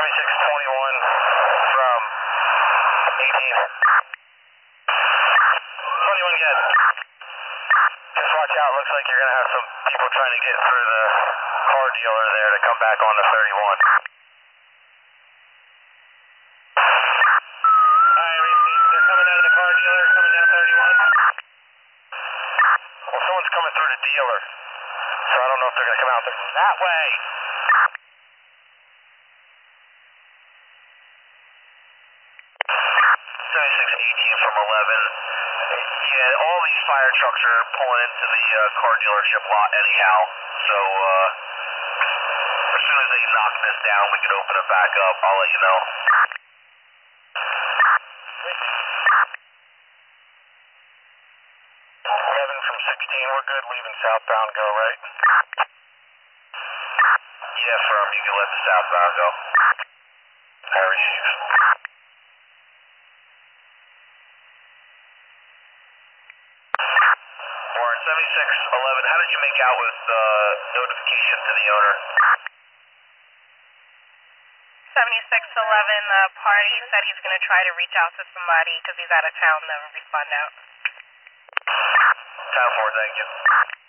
7621 from 18. 21 again. Just watch out, looks like you're going to have some people trying to get through the car dealer there to come back onto 31. They're coming out of the car dealer, coming down 31. Well, someone's coming through the dealer, so I don't know if they're going to come out that way. 7618 from 11. Yeah, all these fire trucks are pulling into the car dealership lot anyhow, so as soon as they knock this down, we can open it back up. I'll let you know. 11 from 16, we're good leaving southbound go, right? Yeah, firm, you can let the southbound go. I receive. Warren, 7611, how did you make out with notification to the owner? 7611, the party said he's going to try to reach out to somebody because he's out of town to respond out. 10-4, thank you.